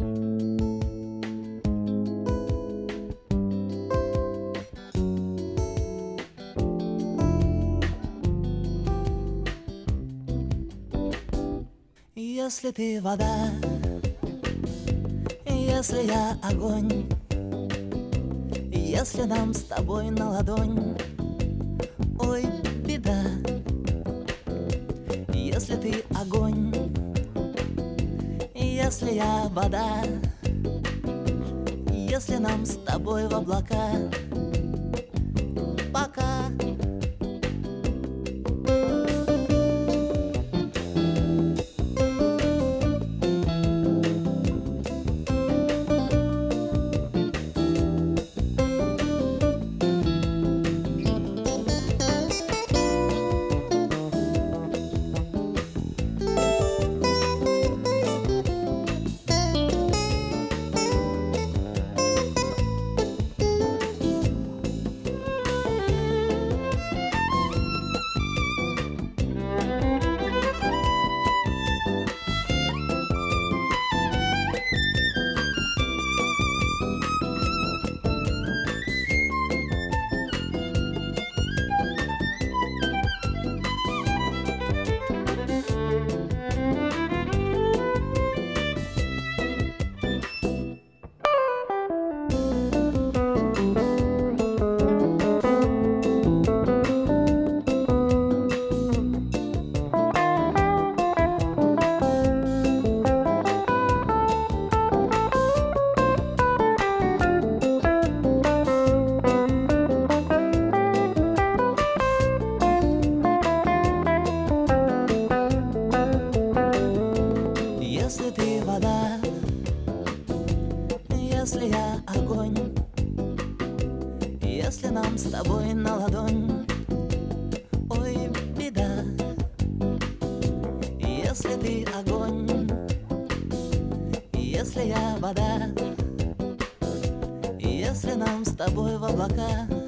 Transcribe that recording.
Если ты вода, если я огонь, если нам с тобой на ладонь, ой, беда. Если ты огонь, если я вода, если нам с тобой в облака, пока. Если ты вода, если я огонь, если нам с тобой на ладонь, ой, беда. Если ты огонь, если я вода, если нам с тобой в облака,